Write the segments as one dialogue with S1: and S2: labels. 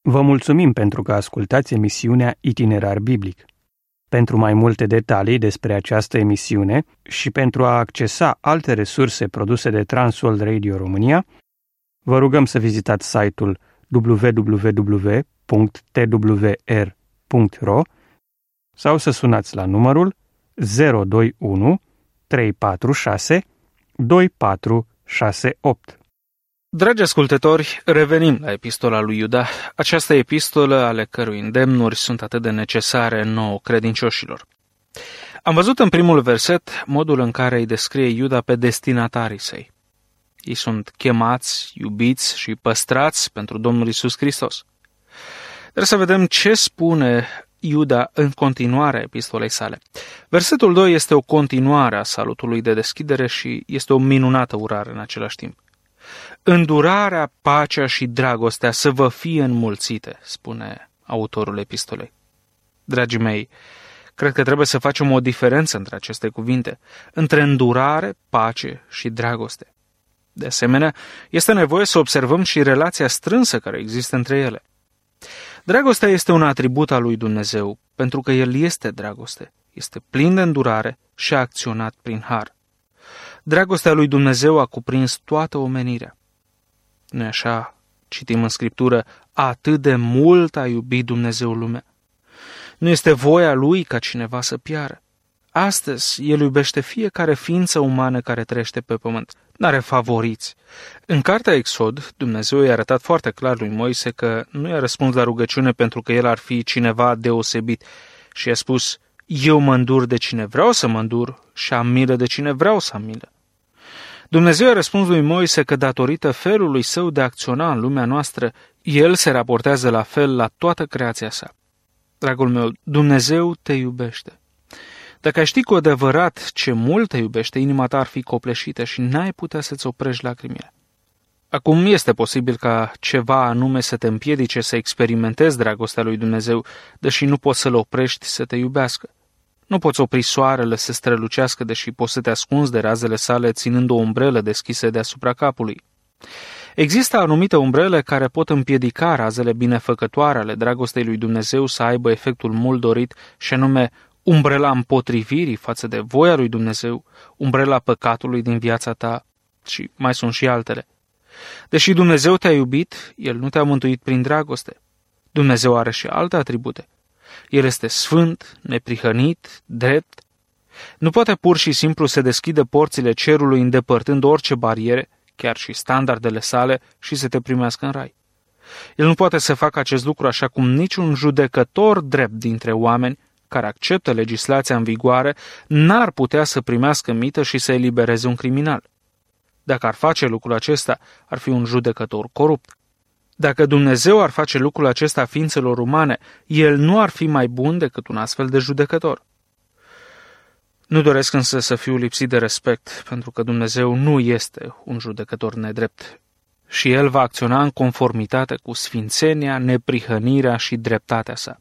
S1: Vă mulțumim pentru că ascultați emisiunea Itinerar Biblic. Pentru mai multe detalii despre această emisiune și pentru a accesa alte resurse produse de Transworld Radio România, vă rugăm să vizitați site-ul www.twr.ro sau să sunați la numărul 021 346 2468.
S2: Dragi ascultători, revenim la epistola lui Iuda, această epistolă ale cărui îndemnuri sunt atât de necesare nouă credincioșilor. Am văzut în primul verset modul în care îi descrie Iuda pe destinatarii săi. Ei sunt chemați, iubiți și păstrați pentru Domnul Iisus Hristos. Trebuie să vedem ce spune Iuda în continuarea epistolei sale. Versetul 2 este o continuare a salutului de deschidere și este o minunată urare în același timp. Îndurarea, pacea și dragostea să vă fie înmulțite, spune autorul epistolei. Dragii mei, cred că trebuie să facem o diferență între aceste cuvinte, între îndurare, pace și dragoste. De asemenea, este nevoie să observăm și relația strânsă care există între ele. Dragostea este un atribut al lui Dumnezeu, pentru că El este dragoste, este plin de îndurare și a acționat prin har. Dragostea lui Dumnezeu a cuprins toată omenirea. Nu-i așa? Citim în Scriptură, atât de mult a iubit Dumnezeu lumea. Nu este voia Lui ca cineva să piară. Astăzi, El iubește fiecare ființă umană care trăiește pe pământ. N-are favoriți. În cartea Exod, Dumnezeu i-a arătat foarte clar lui Moise că nu i-a răspuns la rugăciune pentru că el ar fi cineva deosebit și i-a spus: eu mă îndur de cine vreau să mă îndur și am milă de cine vreau să am milă. Dumnezeu a răspuns lui Moise că datorită felului său de a acționa în lumea noastră, El se raportează la fel la toată creația sa. Dragul meu, Dumnezeu te iubește. Dacă ai ști cu adevărat ce mult te iubește, inima ta ar fi copleșită și n-ai putea să-ți oprești lacrimile. Acum este posibil ca ceva anume să te împiedice să experimentezi dragostea lui Dumnezeu, deși nu poți să-L oprești să te iubească. Nu poți opri soarele să strălucească, deși poți să te ascunzi de razele sale ținând o umbrelă deschisă deasupra capului. Există anumite umbrele care pot împiedica razele binefăcătoare ale dragostei lui Dumnezeu să aibă efectul mult dorit, și anume umbrela împotrivirii față de voia lui Dumnezeu, umbrela păcatului din viața ta și mai sunt și altele. Deși Dumnezeu te-a iubit, El nu te-a mântuit prin dragoste. Dumnezeu are și alte atribute. El este sfânt, neprihănit, drept. Nu poate pur și simplu să deschidă porțile cerului îndepărtând orice bariere, chiar și standardele sale, și să te primească în rai. El nu poate să facă acest lucru așa cum niciun judecător drept dintre oameni care acceptă legislația în vigoare n-ar putea să primească mită și să elibereze un criminal. Dacă ar face lucrul acesta, ar fi un judecător corupt. Dacă Dumnezeu ar face lucrul acesta ființelor umane, El nu ar fi mai bun decât un astfel de judecător. Nu doresc însă să fiu lipsit de respect, pentru că Dumnezeu nu este un judecător nedrept și El va acționa în conformitate cu sfințenia, neprihănirea și dreptatea sa.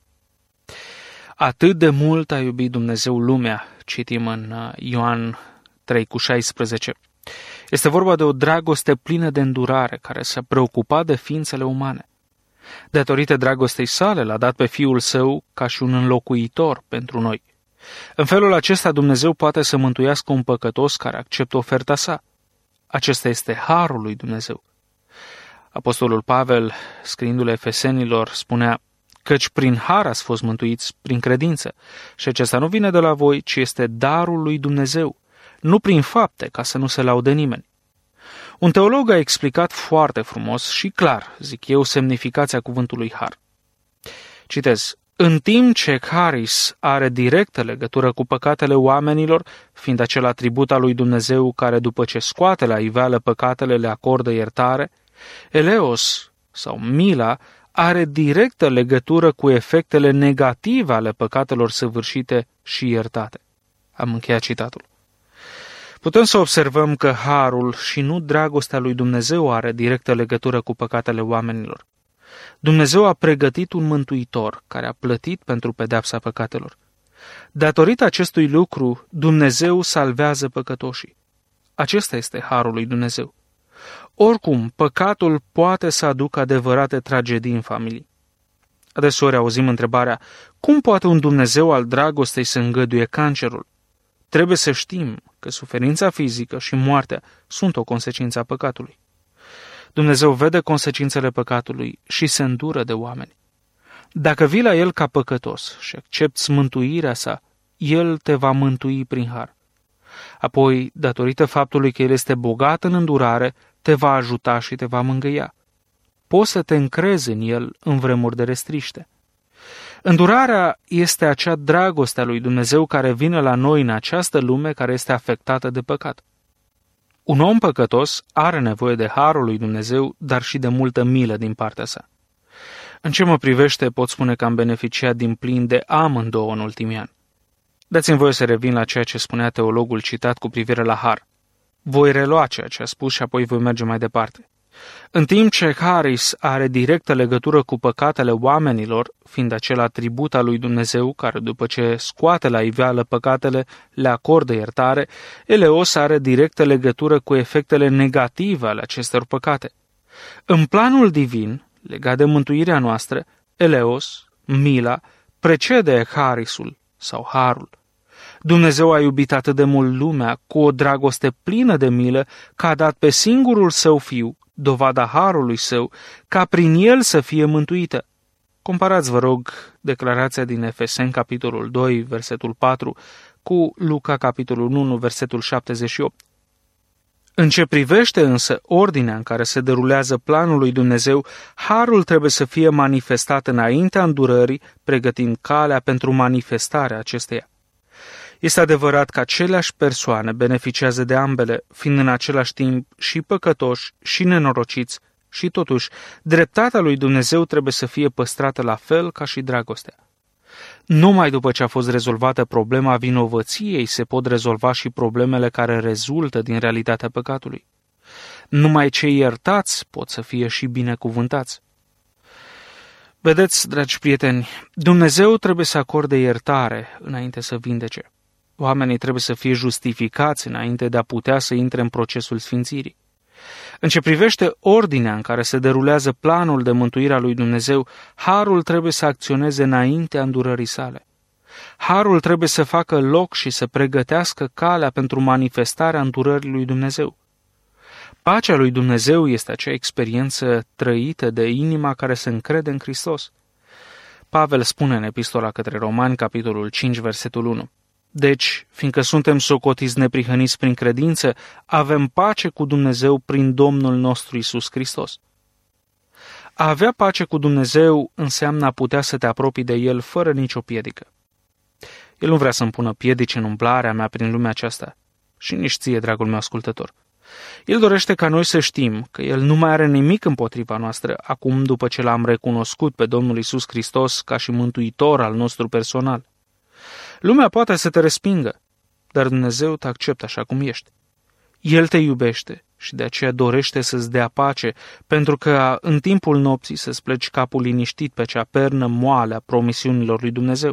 S2: Atât de mult a iubit Dumnezeu lumea, citim în Ioan 3,16. Este vorba de o dragoste plină de îndurare care s-a preocupat de ființele umane. Datorită dragostei sale l-a dat pe Fiul Său ca și un înlocuitor pentru noi. În felul acesta Dumnezeu poate să mântuiască un păcătos care acceptă oferta sa. Acesta este harul lui Dumnezeu. Apostolul Pavel, scriindu-le Efesenilor, spunea: căci prin har ați fost mântuiți prin credință, și acesta nu vine de la voi, ci este darul lui Dumnezeu, nu prin fapte, ca să nu se laude nimeni. Un teolog a explicat foarte frumos și clar, zic eu, semnificația cuvântului har. Citez: în timp ce charis are directă legătură cu păcatele oamenilor, fiind acel atribut al lui Dumnezeu care după ce scoate la iveală păcatele le acordă iertare, eleos sau mila are directă legătură cu efectele negative ale păcatelor săvârșite și iertate. Am încheiat citatul. Putem să observăm că harul și nu dragostea lui Dumnezeu are directă legătură cu păcatele oamenilor. Dumnezeu a pregătit un mântuitor care a plătit pentru pedeapsa păcatelor. Datorită acestui lucru, Dumnezeu salvează păcătoșii. Acesta este harul lui Dumnezeu. Oricum, păcatul poate să aducă adevărate tragedii în familie. Adeseori auzim întrebarea, cum poate un Dumnezeu al dragostei să îngăduie cancerul? Trebuie să știm că suferința fizică și moartea sunt o consecință a păcatului. Dumnezeu vede consecințele păcatului și se îndură de oameni. Dacă vii la El ca păcătos și accepți mântuirea sa, El te va mântui prin har. Apoi, datorită faptului că El este bogat în îndurare, te va ajuta și te va mângâia. Poți să te încrezi în El în vremuri de restriște. Îndurarea este acea dragoste a lui Dumnezeu care vine la noi în această lume care este afectată de păcat. Un om păcătos are nevoie de harul lui Dumnezeu, dar și de multă milă din partea sa. În ce mă privește, pot spune că am beneficiat din plin de amândouă în ultimii ani. Dați-mi voie să revin la ceea ce spunea teologul citat cu privire la har. Voi relua ceea ce a spus și apoi voi merge mai departe. În timp ce Haris are directă legătură cu păcatele oamenilor, fiind acel atribut al lui Dumnezeu care după ce scoate la iveală păcatele le acordă iertare, Eleos are directă legătură cu efectele negative ale acestor păcate. În planul divin, legat de mântuirea noastră, Eleos, mila, precede Harisul sau harul. Dumnezeu a iubit atât de mult lumea cu o dragoste plină de milă că a dat pe singurul său fiu, dovada harului său, ca prin el să fie mântuită. Comparați, vă rog, declarația din Efeseni, capitolul 2, versetul 4, cu Luca, capitolul 1, versetul 78. În ce privește însă ordinea în care se derulează planul lui Dumnezeu, harul trebuie să fie manifestat înaintea îndurării, pregătind calea pentru manifestarea acesteia. Este adevărat că aceleași persoane beneficiază de ambele, fiind în același timp și păcătoși și nenorociți, și totuși dreptatea lui Dumnezeu trebuie să fie păstrată la fel ca și dragostea. Numai după ce a fost rezolvată problema vinovăției se pot rezolva și problemele care rezultă din realitatea păcatului. Numai cei iertați pot să fie și binecuvântați. Vedeți, dragi prieteni, Dumnezeu trebuie să acorde iertare înainte să vindece. Oamenii trebuie să fie justificați înainte de a putea să intre în procesul sfințirii. În ce privește ordinea în care se derulează planul de mântuire a lui Dumnezeu, harul trebuie să acționeze înaintea îndurării sale. Harul trebuie să facă loc și să pregătească calea pentru manifestarea îndurării lui Dumnezeu. Pacea lui Dumnezeu este acea experiență trăită de inima care se încrede în Hristos. Pavel spune în Epistola către Romani, capitolul 5, versetul 1. Deci, fiindcă suntem socotiți neprihăniți prin credință, avem pace cu Dumnezeu prin Domnul nostru Iisus Hristos. A avea pace cu Dumnezeu înseamnă a putea să te apropii de El fără nicio piedică. El nu vrea să-mi pună piedici în umblarea mea prin lumea aceasta. Și nici ție, dragul meu ascultător. El dorește ca noi să știm că El nu mai are nimic împotriva noastră acum după ce L-am recunoscut pe Domnul Iisus Hristos ca și mântuitor al nostru personal. Lumea poate să te respingă, dar Dumnezeu te acceptă așa cum ești. El te iubește și de aceea dorește să-ți dea pace, pentru că în timpul nopții să-ți pleci capul liniștit pe cea pernă moale a promisiunilor lui Dumnezeu.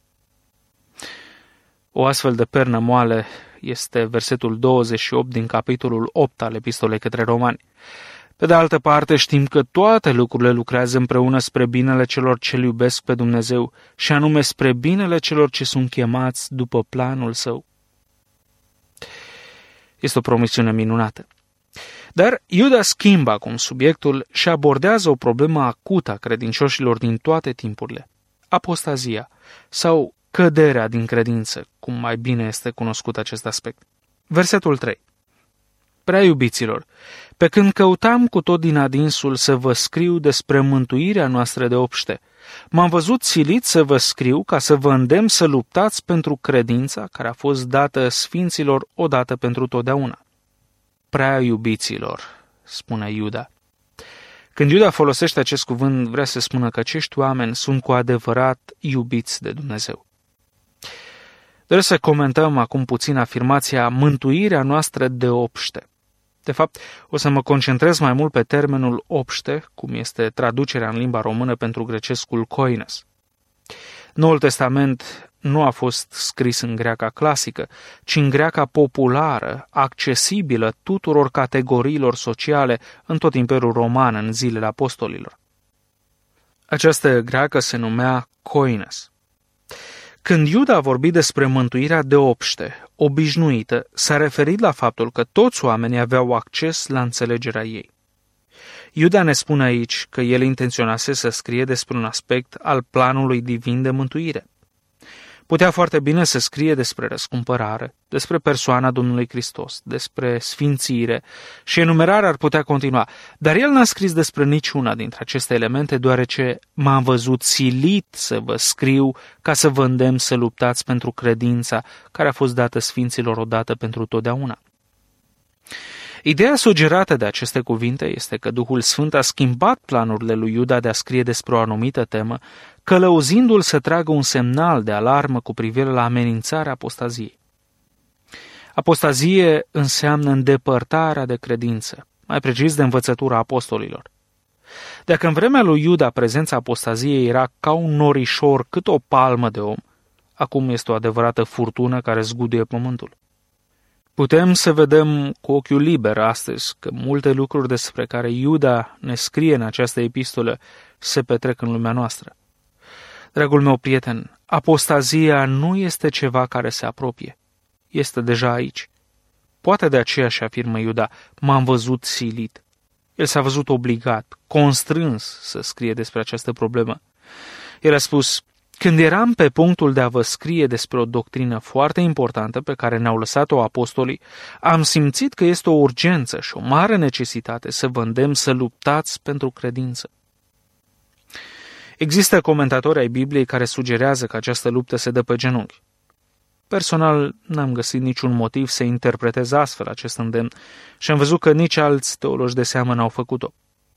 S2: O astfel de pernă moale este versetul 28 din capitolul 8 al Epistolei către Romani. Pe de altă parte, știm că toate lucrurile lucrează împreună spre binele celor ce iubesc pe Dumnezeu și anume spre binele celor ce sunt chemați după planul Său. Este o promisiune minunată. Dar Iuda schimbă acum subiectul și abordează o problemă acută a credincioșilor din toate timpurile, apostazia sau căderea din credință, cum mai bine este cunoscut acest aspect. Versetul 3. Prea iubiților, pe când căutam cu tot din adinsul să vă scriu despre mântuirea noastră de obște, m-am văzut silit să vă scriu ca să vă îndemn să luptați pentru credința care a fost dată sfinților odată pentru totdeauna. Prea iubiților, spune Iuda. Când Iuda folosește acest cuvânt, vrea să spună că acești oameni sunt cu adevărat iubiți de Dumnezeu. Doresc să comentăm acum puțin afirmația mântuirea noastră de obște. De fapt, o să mă concentrez mai mult pe termenul obște, cum este traducerea în limba română pentru grecescul koines. Noul Testament nu a fost scris în greaca clasică, ci în greaca populară, accesibilă tuturor categoriilor sociale în tot Imperiul Roman în zilele apostolilor. Această greacă se numea koines. Când Iuda a vorbit despre mântuirea de obște, obișnuită, s-a referit la faptul că toți oamenii aveau acces la înțelegerea ei. Iuda ne spune aici că el intenționase să scrie despre un aspect al planului divin de mântuire. Putea foarte bine să scrie despre răscumpărare, despre persoana Domnului Hristos, despre sfințire și enumerarea ar putea continua, dar el n-a scris despre niciuna dintre aceste elemente, deoarece m-am văzut silit să vă scriu ca să vă îndemn să luptați pentru credința care a fost dată sfinților odată pentru totdeauna. Ideea sugerată de aceste cuvinte este că Duhul Sfânt a schimbat planurile lui Iuda de a scrie despre o anumită temă, călăuzindu-l să tragă un semnal de alarmă cu privire la amenințarea apostaziei. Apostazie înseamnă îndepărtarea de credință, mai precis de învățătura apostolilor. Dacă în vremea lui Iuda prezența apostaziei era ca un norișor cât o palmă de om, acum este o adevărată furtună care zguduie pământul. Putem să vedem cu ochiul liber astăzi că multe lucruri despre care Iuda ne scrie în această epistolă se petrec în lumea noastră. Dragul meu prieten, apostazia nu este ceva care se apropie. Este deja aici. Poate de aceea și afirmă Iuda, m-am văzut silit. El s-a văzut obligat, constrâns să scrie despre această problemă. El a spus, când eram pe punctul de a vă scrie despre o doctrină foarte importantă pe care ne-au lăsat-o apostolii, am simțit că este o urgență și o mare necesitate să vă îndemn să luptați pentru credință. Există comentatori ai Bibliei care sugerează că această luptă se dă pe genunchi. Personal, n-am găsit niciun motiv să interpretez astfel acest îndemn și am văzut că nici alți teologi de seamă n-au făcut-o.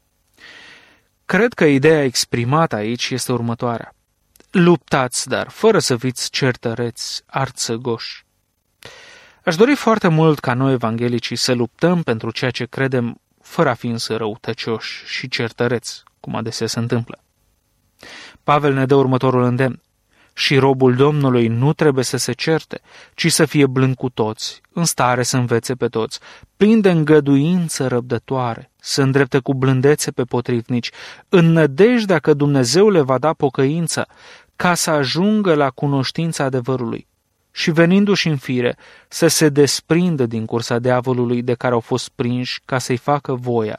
S2: Cred că ideea exprimată aici este următoarea. Luptați, dar fără să fiți certăreți, arțăgoși. Aș dori foarte mult ca noi, evanghelicii, să luptăm pentru ceea ce credem, fără a fi însă răutăcioși și certăreți, cum adesea se întâmplă. Pavel ne dă următorul îndemn. Și robul Domnului nu trebuie să se certe, ci să fie blând cu toți, în stare să învețe pe toți, plin de îngăduință răbdătoare, să îndrepte cu blândețe pe potrivnici, în nădejdea că Dumnezeu le va da pocăință, ca să ajungă la cunoștința adevărului și venindu-și în fire să se desprindă din cursa diavolului de care au fost prinși ca să-i facă voia.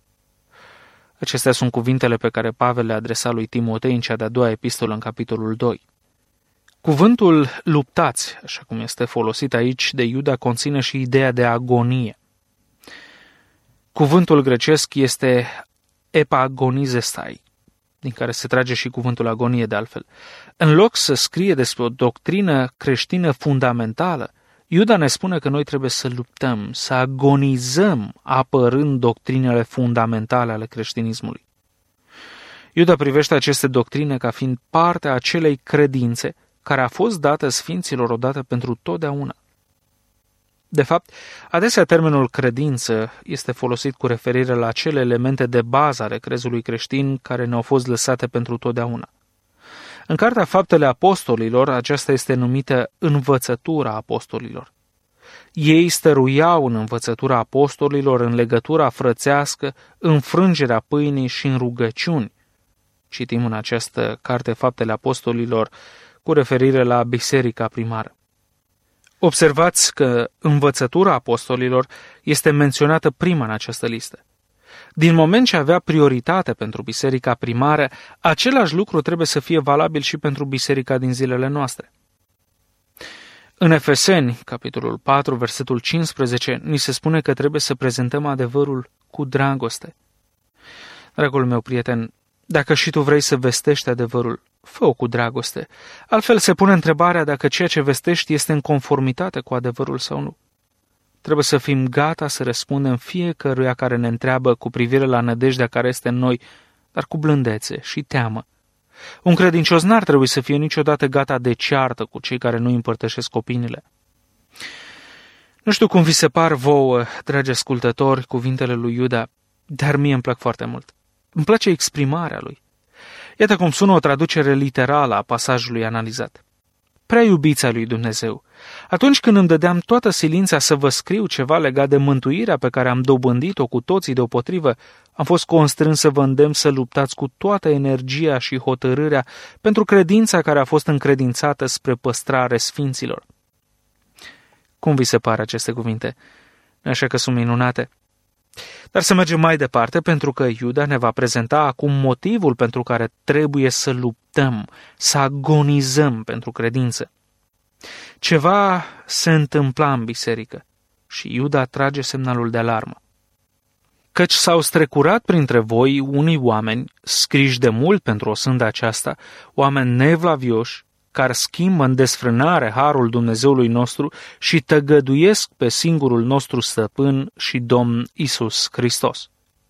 S2: Acestea sunt cuvintele pe care Pavel le adresa lui Timotei în cea de-a doua epistolă în capitolul 2. Cuvântul luptați, așa cum este folosit aici de Iuda, conține și ideea de agonie. Cuvântul grecesc este epagonizestai, din care se trage și cuvântul agonie de altfel. În loc să scrie despre o doctrină creștină fundamentală, Iuda ne spune că noi trebuie să luptăm, să agonizăm apărând doctrinele fundamentale ale creștinismului. Iuda privește aceste doctrine ca fiind parte a acelei credințe care a fost dată sfinților odată pentru totdeauna. De fapt, adesea termenul credință este folosit cu referire la acele elemente de bază ale crezului creștin care ne-au fost lăsate pentru totdeauna. În Cartea Faptele Apostolilor, aceasta este numită învățătura apostolilor. Ei stăruiau în învățătura apostolilor, în legătura frățească, în frângerea pâinii și în rugăciuni. Citim în această Carte Faptele Apostolilor cu referire la biserica primară. Observați că învățătura apostolilor este menționată prima în această listă. Din moment ce avea prioritate pentru biserica primară, același lucru trebuie să fie valabil și pentru biserica din zilele noastre. În Efeseni, capitolul 4, versetul 15, ni se spune că trebuie să prezentăm adevărul cu dragoste. Dragul meu prieten, dacă și tu vrei să vestești adevărul, fă-o cu dragoste. Altfel se pune întrebarea dacă ceea ce vestești este în conformitate cu adevărul sau nu. Trebuie să fim gata să răspundem fiecăruia care ne întreabă cu privire la nădejdea care este în noi, dar cu blândețe și teamă. Un credincios n-ar trebui să fie niciodată gata de ceartă cu cei care nu împărtășesc opiniile. Nu știu cum vi se par vouă, dragi ascultători, cuvintele lui Iuda, dar mie îmi plac foarte mult. Îmi place exprimarea lui. Iată cum sună o traducere literală a pasajului analizat. prea iubiți ai lui Dumnezeu. Atunci când îmi dădeam toată silința să vă scriu ceva legat de mântuirea pe care am dobândit-o cu toții deopotrivă, am fost constrâns să vă îndemn să luptați cu toată energia și hotărârea pentru credința care a fost încredințată spre păstrare sfinților. Cum vi se pare aceste cuvinte? Nu așa că sunt minunate? Dar să mergem mai departe, pentru că Iuda ne va prezenta acum motivul pentru care trebuie să luptăm, să agonizăm pentru credință. Ceva se întâmpla în biserică și Iuda trage semnalul de alarmă. Căci s-au strecurat printre voi unii oameni, scriși de mult pentru o sândă aceasta, oameni nevlavioși, care schimbă în desfrânare harul Dumnezeului nostru și tăgăduiesc pe singurul nostru stăpân și Domn Iisus Hristos.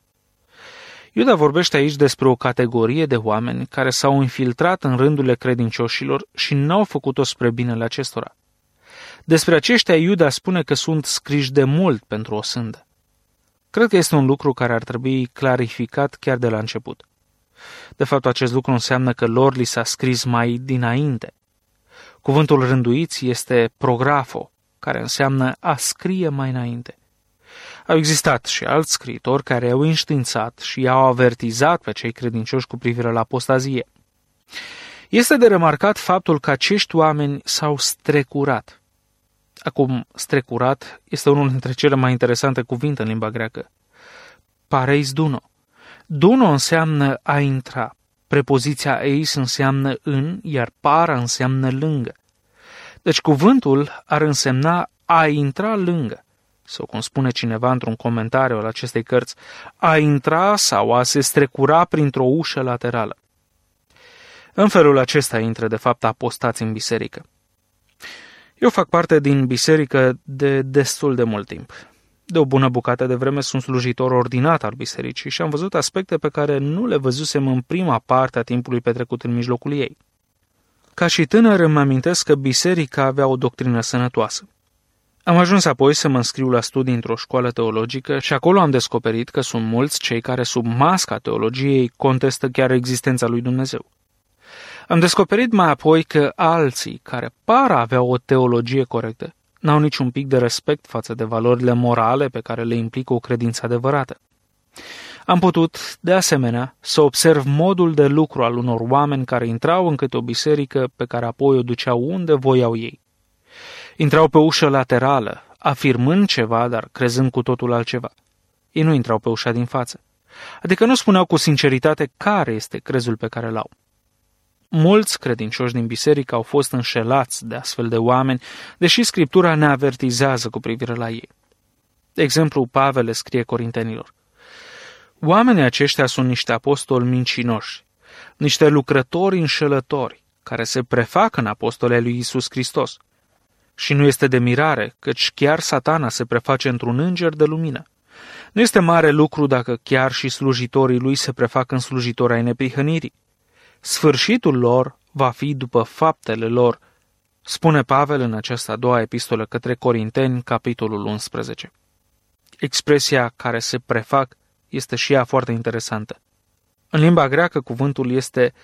S2: Iuda vorbește aici despre o categorie de oameni care s-au infiltrat în rândurile credincioșilor și n-au făcut-o spre binele acestora. Despre aceștia Iuda spune că sunt scriși de mult pentru o sândă. Cred că este un lucru care ar trebui clarificat chiar de la început. De fapt, acest lucru înseamnă că lor li s-a scris mai dinainte. Cuvântul rânduiți este prografo, care înseamnă a scrie mai înainte. Au existat și alți scriitori care au înștiințat și i-au avertizat pe cei credincioși cu privire la apostazie. Este de remarcat faptul că acești oameni s-au strecurat. Acum, strecurat este unul dintre cele mai interesante cuvinte în limba greacă. Pareis duno. Duno înseamnă a intra. Prepoziția eis înseamnă în, iar para înseamnă lângă. Deci cuvântul ar însemna a intra lângă. Sau cum spune cineva într-un comentariu al acestei cărți, a intra sau a se strecura printr-o ușă laterală. În felul acesta intră de fapt apostați în biserică. Eu fac parte din biserică de destul de mult timp. De o bună bucată de vreme sunt slujitor ordinat al bisericii și am văzut aspecte pe care nu le văzusem în prima parte a timpului petrecut în mijlocul ei. Ca și tânăr îmi amintesc că biserica avea o doctrină sănătoasă. Am ajuns apoi să mă înscriu la studii într-o școală teologică și acolo am descoperit că sunt mulți cei care sub masca teologiei contestă chiar existența lui Dumnezeu. Am descoperit mai apoi că alții, care par a avea o teologie corectă, n-au niciun pic de respect față de valorile morale pe care le implică o credință adevărată. Am putut, de asemenea, să observ modul de lucru al unor oameni care intrau în câte o biserică pe care apoi o duceau unde voiau ei. Intrau pe ușă laterală, afirmând ceva, dar crezând cu totul altceva. Ei nu intrau pe ușa din față. Adică nu spuneau cu sinceritate care este crezul pe care l-au. Mulți credincioși din biserică au fost înșelați de astfel de oameni, deși Scriptura ne avertizează cu privire la ei. De exemplu, Pavel le scrie Corintenilor: oamenii aceștia sunt niște apostoli mincinoși, niște lucrători înșelători, care se prefac în apostolii lui Iisus Hristos. Și nu este de mirare, căci chiar Satana se preface într-un înger de lumină. Nu este mare lucru dacă chiar și slujitorii lui se prefac în slujitori ai neprihănirii. Sfârșitul lor va fi după faptele lor, spune Pavel în această a doua epistolă către Corinteni, capitolul 11. Expresia care se prefac este și ea foarte interesantă. În limba greacă cuvântul este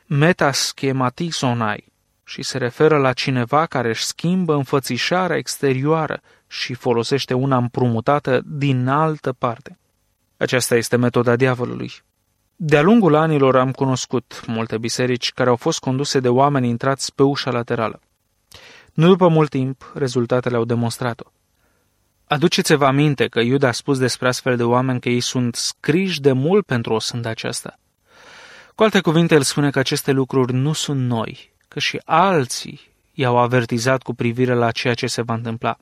S2: metaschematizonai și se referă la cineva care își schimbă înfățișarea exterioară și folosește una împrumutată din altă parte. Aceasta este metoda diavolului. De-a lungul anilor am cunoscut multe biserici care au fost conduse de oameni intrați pe ușa laterală. Nu după mult timp, rezultatele au demonstrat-o. Aduceți-vă aminte că Iuda a spus despre astfel de oameni că ei sunt scriși de mult pentru o sândă aceasta. Cu alte cuvinte, el spune că aceste lucruri nu sunt noi, că și alții i-au avertizat cu privire la ceea ce se va întâmpla.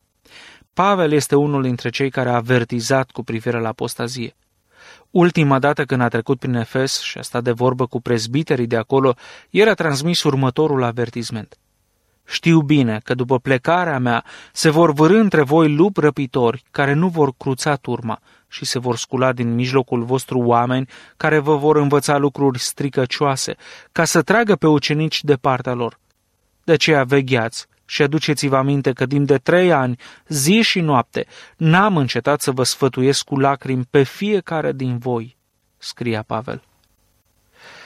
S2: Pavel este unul dintre cei care a avertizat cu privire la apostazie. Ultima dată când a trecut prin Efes și a stat de vorbă cu prezbiterii de acolo, el a transmis următorul avertisment: știu bine că după plecarea mea se vor vârî între voi lupi răpitori care nu vor cruța turma și se vor scula din mijlocul vostru oameni care vă vor învăța lucruri stricăcioase, ca să tragă pe ucenici de partea lor. De aceea vegheați și aduceți-vă aminte că timp de 3 ani, zi și noapte, n-am încetat să vă sfătuiesc cu lacrimi pe fiecare din voi, scria Pavel.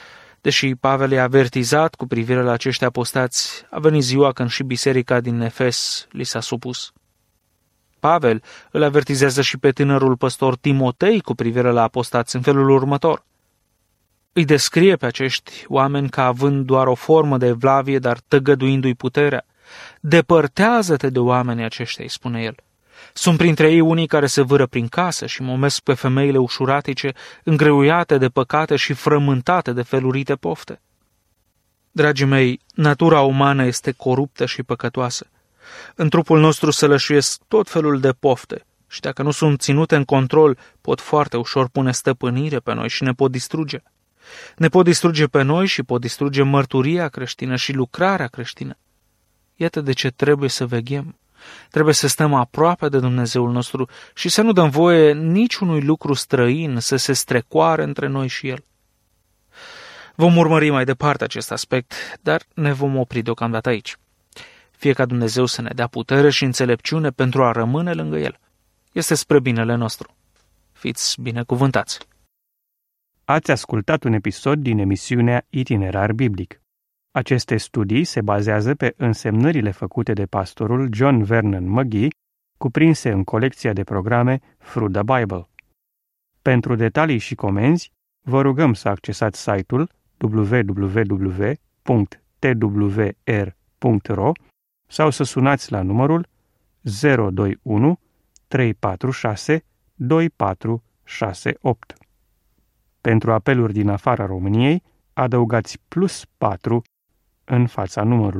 S2: Deși Pavel i-a avertizat cu privire la acești apostați, a venit ziua când și biserica din Efes li s-a supus. Pavel îl avertizează și pe tânărul păstor Timotei cu privire la apostați în felul următor. Îi descrie pe acești oameni ca având doar o formă de evlavie, dar tăgăduindu-i puterea. Depărtează-te de oamenii aceștia, îi spune el. Sunt printre ei unii care se vâră prin casă și momesc pe femeile ușuratice, îngreuiate de păcate și frământate de felurite pofte. Dragii mei, natura umană este coruptă și păcătoasă. În trupul nostru sălășuiesc tot felul de pofte și dacă nu sunt ținute în control, pot foarte ușor pune stăpânire pe noi și ne pot distruge. Ne pot distruge pe noi și pot distruge mărturia creștină și lucrarea creștină. Iată de ce trebuie să veghem. Trebuie să stăm aproape de Dumnezeul nostru și să nu dăm voie niciunui lucru străin să se strecoare între noi și El. Vom urmări mai departe acest aspect, dar ne vom opri deocamdată aici. Fie ca Dumnezeu să ne dea putere și înțelepciune pentru a rămâne lângă El. Este spre binele nostru. Fiți binecuvântați!
S1: Ați ascultat un episod din emisiunea Itinerar Biblic. Aceste studii se bazează pe însemnările făcute de pastorul John Vernon McGee, cuprinse în colecția de programe Through the Bible. Pentru detalii și comenzi, vă rugăm să accesați site-ul www.twr.ro sau să sunați la numărul 021 346 2468. Pentru apeluri din afara României, adăugați +4 în fața numărului.